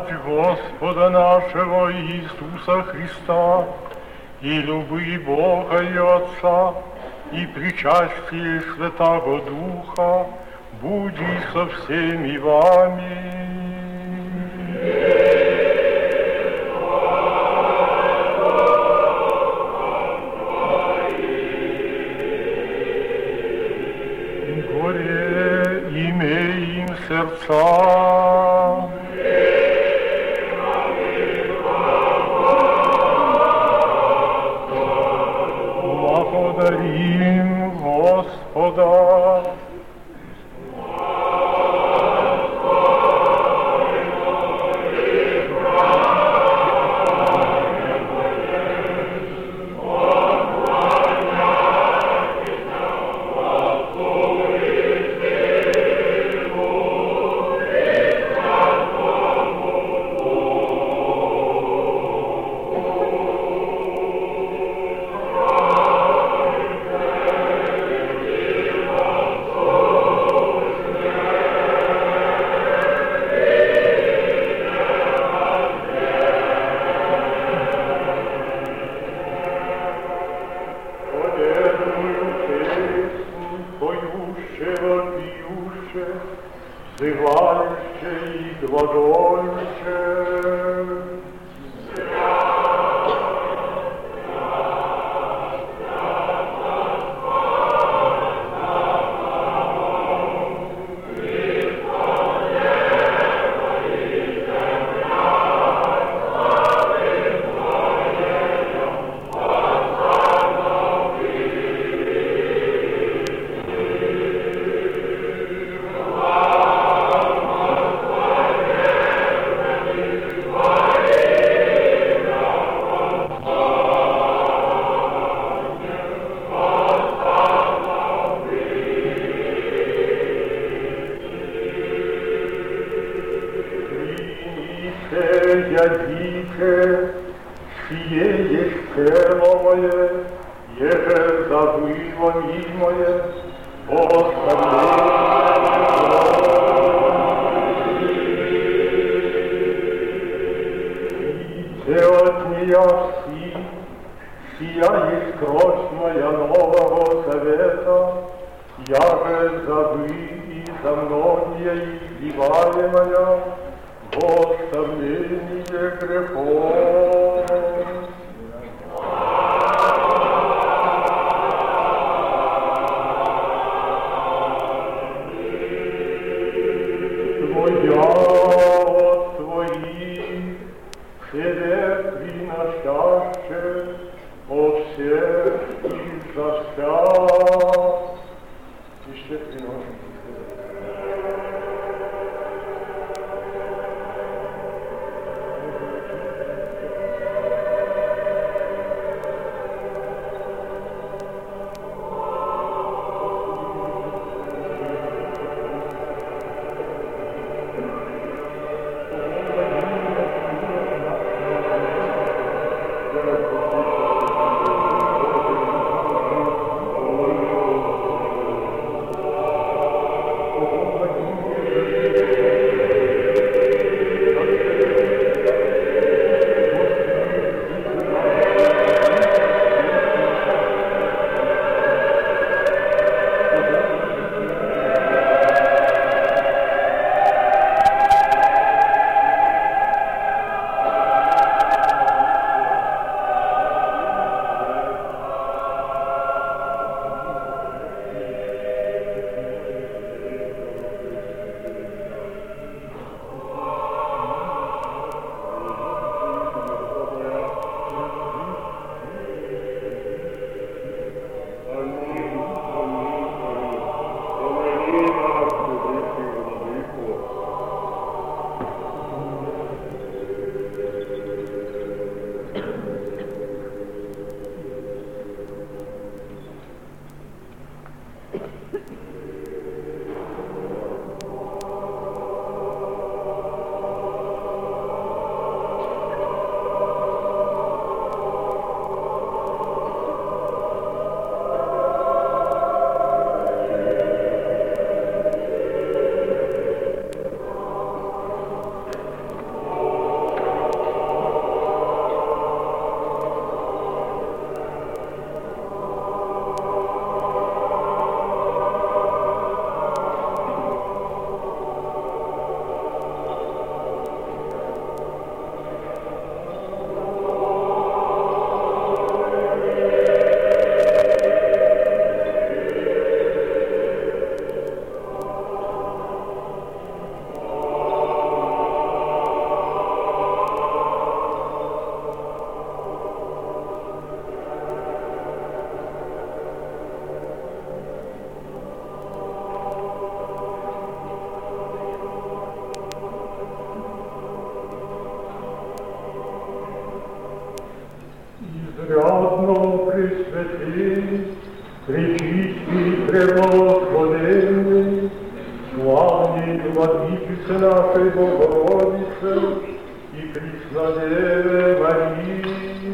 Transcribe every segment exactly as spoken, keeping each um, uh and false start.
благодать Господа нашего Иисуса Христа и любви Бога и Отца и причастие Святого Духа буди со всеми вами. Сердца. Благодарим Господа. Ядите, сие есть тело мое, еже забыло мимое, Пейте от нее все, сия есть кровь моя нового завета, яже забы и за многие изливаемая, в оставление грехов. Твоя от Твоих, себе приносяще, от всех и за вся. Еще приносим. Пречистый, превосходенный, славный Владычице нашей Богородице и Преснодеве Марии.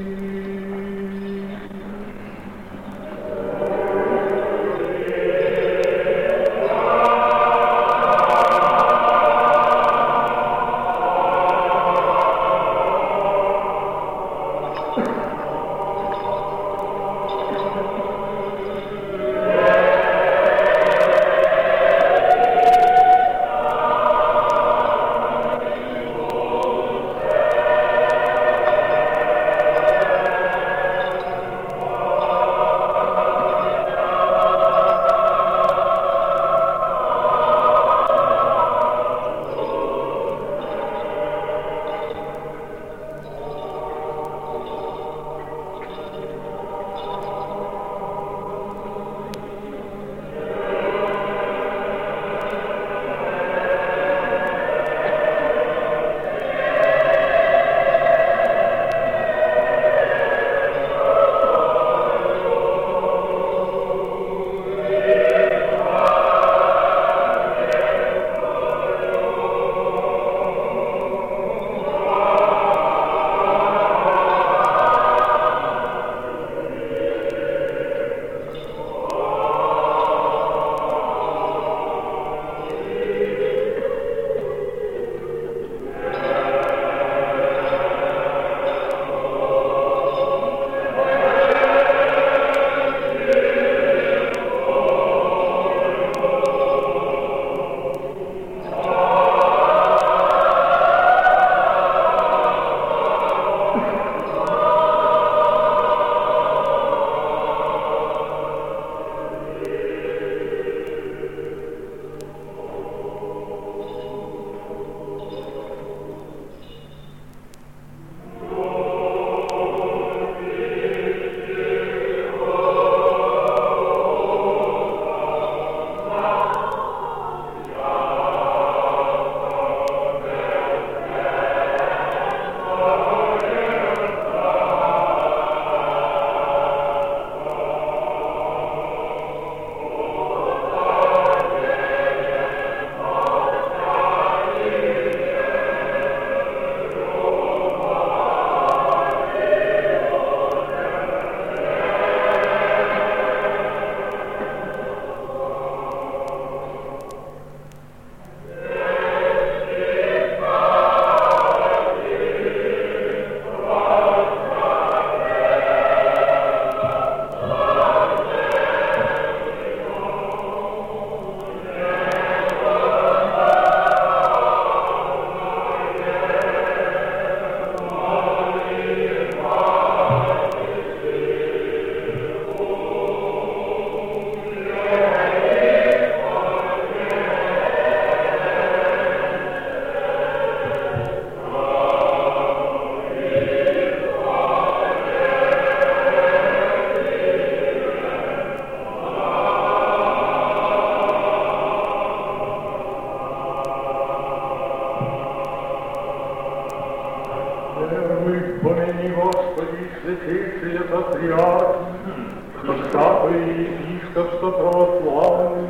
святейшие патриархи, и всякое епископство православное,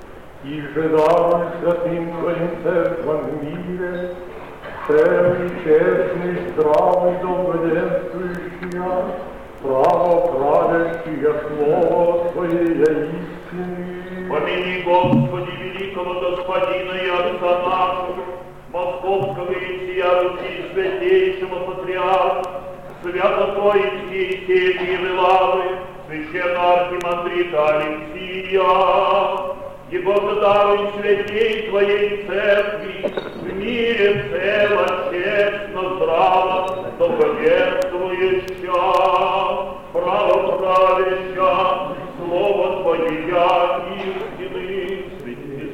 и жедавы святым Твоим церквам в мире, целый, честный, здравый, долгоденствующий, правоправящее слово Твоей истины. Помяни, Господи, великого Господина и Отца нашего, Московского и всея Руси, святейшего патриарха, Свято-Троицкие семьи Лавы, священного архимандрита Алексия, и Богодаруй святей Твоей церкви, в мире цело, честно, здраво, долгоденствующая, правоправящая, слово Твое я истины, среди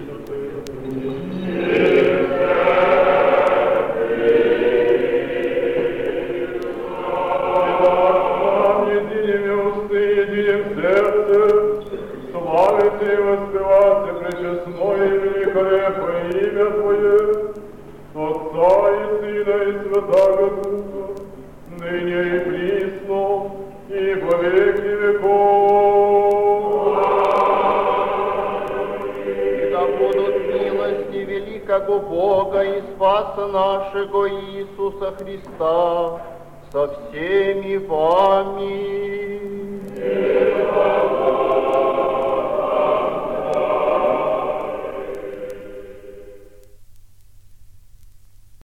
славите и воспевайте пречестное и великолепное имя Твое, Отца и Сына и Святаго Духа, ныне и присно, и во веки веков. яко Бога и Спаса нашего Иисуса Христа со всеми вами.